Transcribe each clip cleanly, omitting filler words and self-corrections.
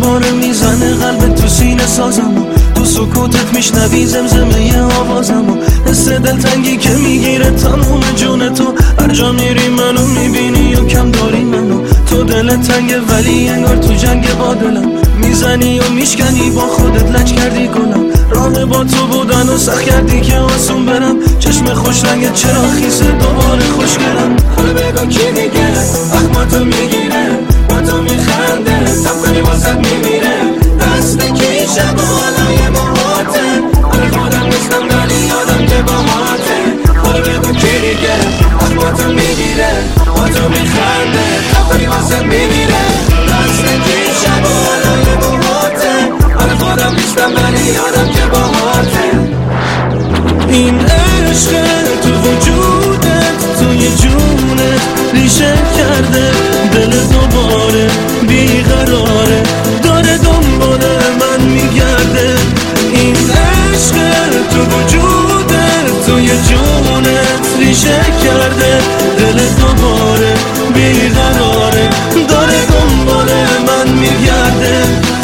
دوباره میزنه قلب تو سینه سازمو، تو سکوتت میشنوی زمزمه آوازمو، حس دلتنگی که میگیره تموم جون تو، هر جا میری منو میبینی و کم داری منو، تو دلت تنگه ولی انگار تو جنگ با دلم، میزنی و میشکنی با خودت لج کردی گلم، راه با تو بودن و سخت کردی که آسون برم، چشم خوش رنگت چرا خیسه دوباره خوشگلم. حالا بگو کی دیگه اخماتو میگیره با تو میخنده، تب کنی واسد میمیره، دست کی شب و حالای موهاته، حالا خودم نیستم ولی یادم که با ماته. حالا بگو کی دیگه اخماتو میگیره با تو میخنده، تب کنی واسد میمیره، دست کی شب و حالای موهاته، حالا خودم نیستم ولی یادم که با ماته. این عشق تو وجودت توی جونت ریشه کرده، دل دوباره بیقراره داره دنبال من میگرده. این عشق تو وجودت توی جونت ریشه کرده، دل دوباره بیقراره داره دنبال من میگرده.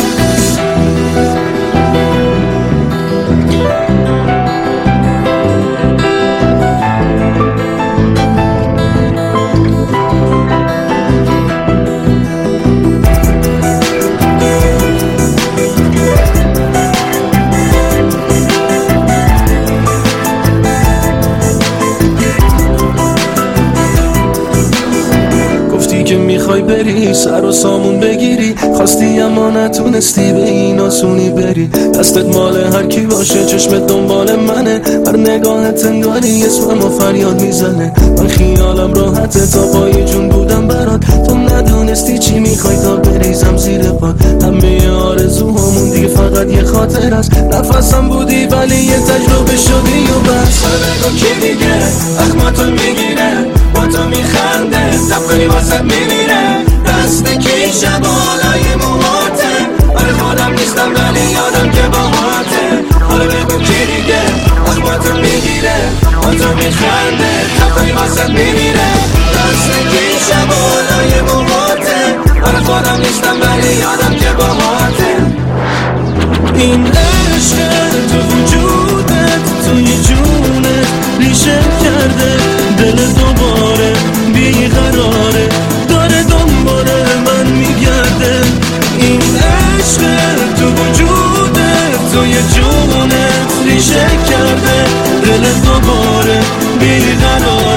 که میخوای بری سر و سامون بگیری، خواستی اما نتونستی به این آسونی بری، دستت مال هر کی باشه چشمت دنبال منه، هر نگاهت انگاری اسمم و فریاد میزنه، من خیالم راحته تا پای جون بودم برات، تو ندونستی چی میخوای تا بریزم زیر پات، همه آرزوهامون دیگه فقط یه خاطر است، نفسم بودی ولی یه تجربه شدی و بس. بگو کی دیگه اخماتو میگیره با تو میخنده، تب کنی واسد میمیره، دست کی شب و حالای موهاته، آره خودم نیستم ولی یادم که با ماته. حالا بگو کی دیگه اخماتو میگیره با تو میخنده، تب کنی واسد میمیره، دست کی شب و حالای موهاته، آره خودم نیستم ولی یادم که با ماته. این عشق تو وجودت توی جونت ریشه کرده، دل دوباره بیقراره داره دنبال من میگرده. این عشق تو وجودت توی جونت ریشه کرده، دل دوباره بیقراره